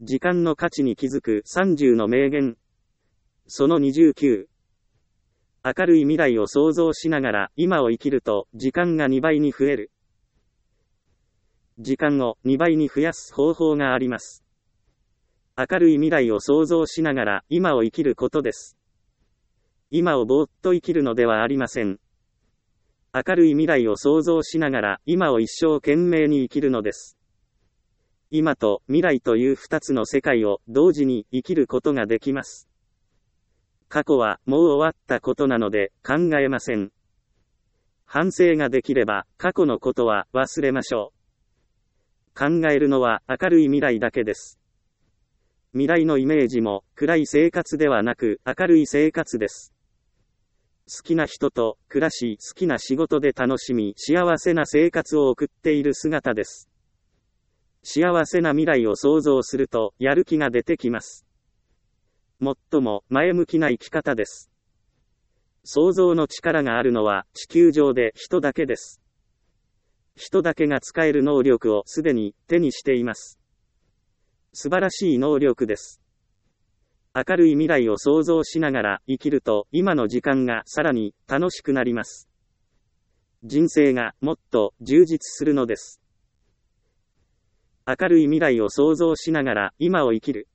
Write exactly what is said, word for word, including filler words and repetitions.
時間の価値に気づくさんじゅうの名言。そのにじゅうきゅう。明るい未来を想像しながら今を生きると時間がにばいに増える。時間をにばいに増やす方法があります。明るい未来を想像しながら今を生きることです。今をぼーっと生きるのではありません。明るい未来を想像しながら今を一生懸命に生きるのです。今と未来という二つの世界を同時に生きることができます。過去はもう終わったことなので考えません。反省ができれば過去のことは忘れましょう。考えるのは明るい未来だけです。未来のイメージも暗い生活ではなく明るい生活です。好きな人と暮らし、好きな仕事で楽しみ、幸せな生活を送っている姿です。幸せな未来を想像するとやる気が出てきます。最も前向きな生き方です。想像の力があるのは地球上で人だけです。人だけが使える能力をすでに手にしています。素晴らしい能力です。明るい未来を想像しながら生きると今の時間がさらに楽しくなります。人生がもっと充実するのです。明るい未来を想像しながら今を生きる。